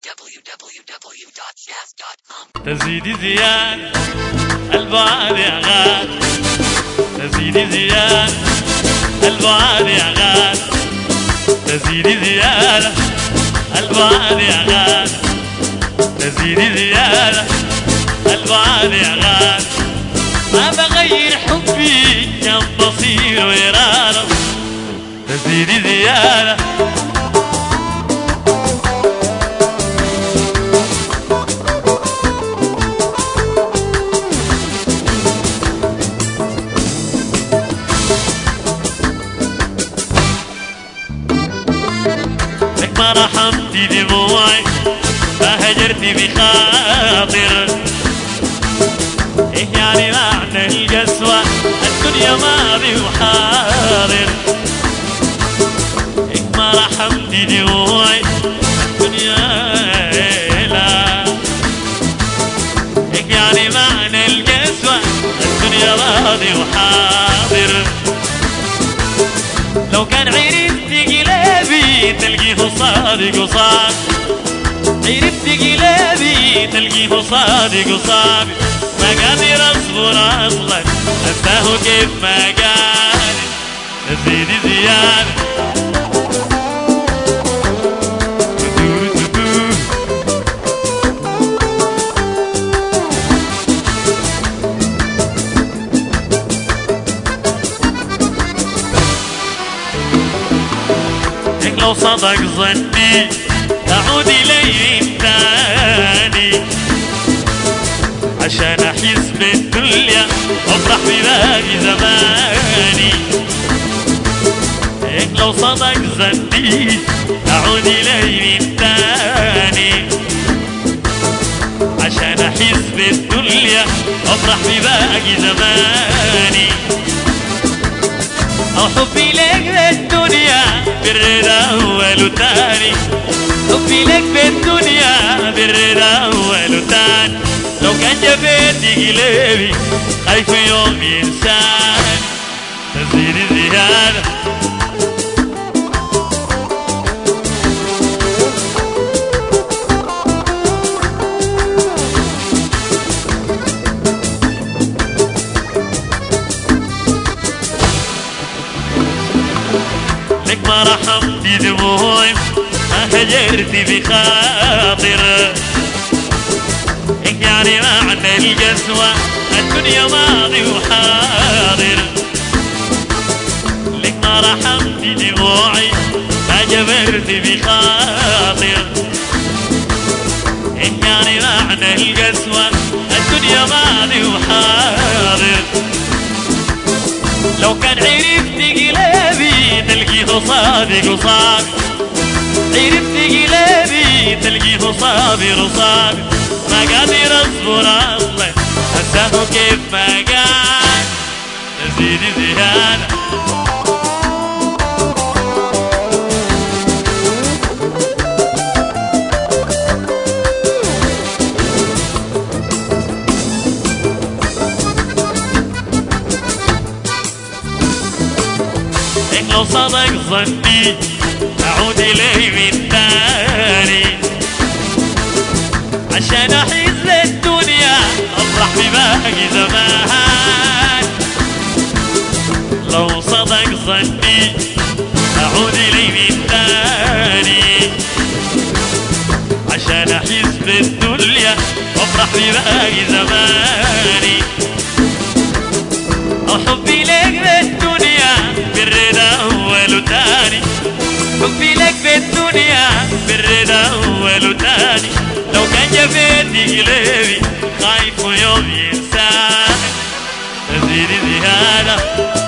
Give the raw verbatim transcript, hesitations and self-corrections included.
w w w dot jazz dot com. تزيدي زيادة البعد يا غاد، تزيدي زيادة البعد يا غاد، تزيدي زيادة البعد يا غاد، تزيدي زيادة البعد يا غاد. ما بغير حبي كم بصير وإرادة، تزيدي زيادة لك ما رحمتي دموعي، ما هجرتي بخاطر. إيه يعني معنى القسوة؟ الدنيا ماضي وحاضر. إيه ما رحمتي دموعي الدنيا لا. إيه يعني معنى القسوة؟ الدنيا ماضي وحاضر. لو كان عرفتي قلبي تلقيه صادق وصاب، عرفتي قلبي تلقيه صادق وصاب. ما قادر اصبر اصلا انساه كيف ما قال. تزيدي زيادة هيك لو صدق ظني تعود الي من تاني، عشان احس بالدنيا وافرح بباقي زماني. هيك لو صدق ظني تعود الي من تاني، عشان احس بالدنيا وافرح بباقي زماني. او حبي لك بالدنيا بالرضا اول وتاني، حبي لك بالدنيا بالرضا اول وتاني. لو كان جبيتي قلبي خايف يوم ينساني. تزيدي زيادة لك ما رحمتي دموعي، ما هجرتي بخاطر. إيه يعني معنى القسوة؟ الدنيا ماضي وحاضر. لك ما رحمتي دموعي، ما جبرتي بخاطر. إيه يعني معنى القسوة؟ الدنيا ماضي وحاضر. لو كان عرفتي قلبي تلقيه صادق وصابر، عرفتي قلبي تلقيه صابر وصابر. ما قادر اصبر اصلا انساه كيف ما قال. تزيدي زيادة هيك لو صدق ظني اعود الي من تاني، عشان احس بالدنيا افرح بباقي زمان. لو صدق ظني اعود الي من تاني، عشان احس بالدنيا وافرح بباقي زماني. حبي لك بالدنيا بالرضا اول وتاني، حبي لك بالدنيا بالرضا اول وتاني. لو كان جبيتي قلبي خايف يوم ينساني. تزيدي زيادة